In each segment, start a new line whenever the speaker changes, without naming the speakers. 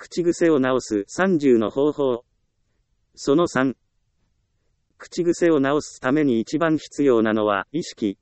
口癖を直す30の方法。その3。口癖を直すために一番必要なのは意識。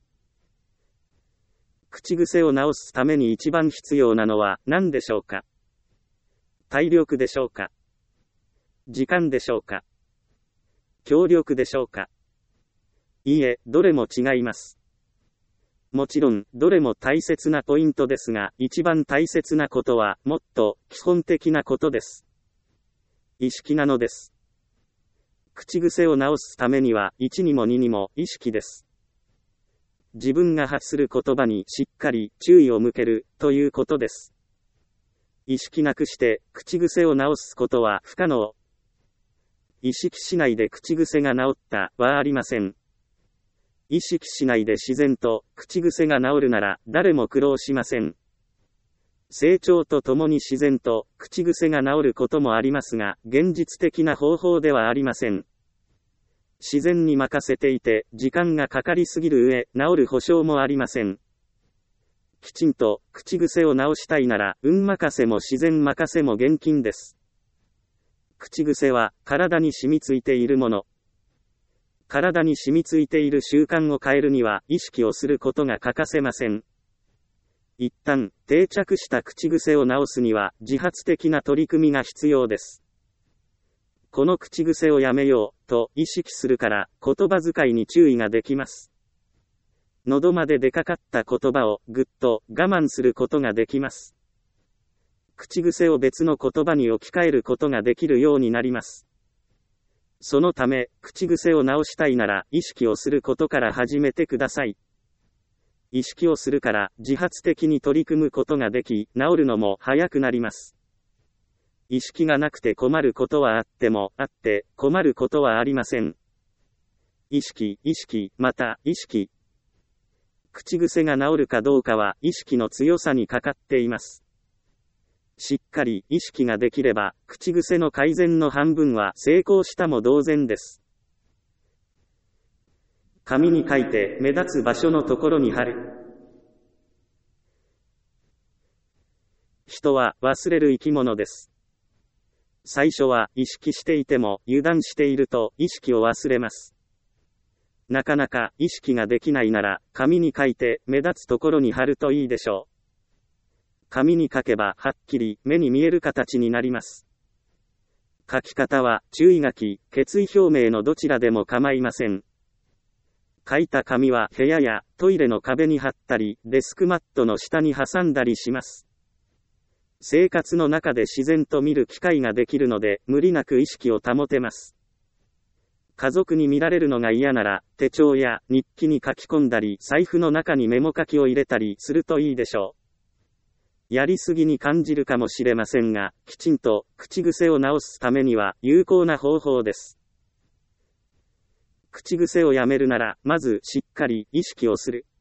口癖を直すために一番必要なのは何でしょうか？体力でしょうか？時間でしょうか？協力でしょうか？いいえ、どれも違います。もちろん、どれも大切なポイントですが、一番大切なことは、もっと基本的なことです。意識なのです。口癖を直すためには、1にも2にも意識です。自分が発する言葉にしっかり注意を向けるということです。意識なくして口癖を直すことは不可能。意識しないで口癖が治ったはありません。意識しないで自然と口癖が治るなら誰も苦労しません。成長とともに自然と口癖が治ることもありますが、現実的な方法ではありません。自然に任せていて時間がかかりすぎる上、治る保証もありません。きちんと口癖を直したいなら、運任せも自然任せも厳禁です。口癖は体に染みついているもの。体に染みついている習慣を変えるには意識をすることが欠かせません。一旦定着した口癖を直すには自発的な取り組みが必要です。この口癖をやめようと意識するから言葉遣いに注意ができます。喉まで出かかった言葉をぐっと我慢することができます。口癖を別の言葉に置き換えることができるようになります。そのため、口癖を直したいなら意識をすることから始めてください。意識をするから自発的に取り組むことができ、治るのも早くなります。意識がなくて困ることはあっても、あって困ることはありません。意識、また意識。口癖が治るかどうかは意識の強さにかかっています。しっかり意識ができれば、口癖の改善の半分は成功したも同然です。紙に書いて目立つ場所のところに貼る。人は忘れる生き物です。最初は意識していても油断していると意識を忘れます。なかなか意識ができないなら紙に書いて目立つところに貼るといいでしょう。紙に書けばはっきり目に見える形になります。書き方は注意書き、決意表明のどちらでも構いません。書いた紙は部屋やトイレの壁に貼ったり、デスクマットの下に挟んだりします。生活の中で自然と見る機会ができるので、無理なく意識を保てます。家族に見られるのが嫌なら、手帳や日記に書き込んだり、財布の中にメモ書きを入れたりするといいでしょう。やりすぎに感じるかもしれませんが、きちんと口癖を直すためには有効な方法です。口癖をやめるなら、まずしっかり意識をする。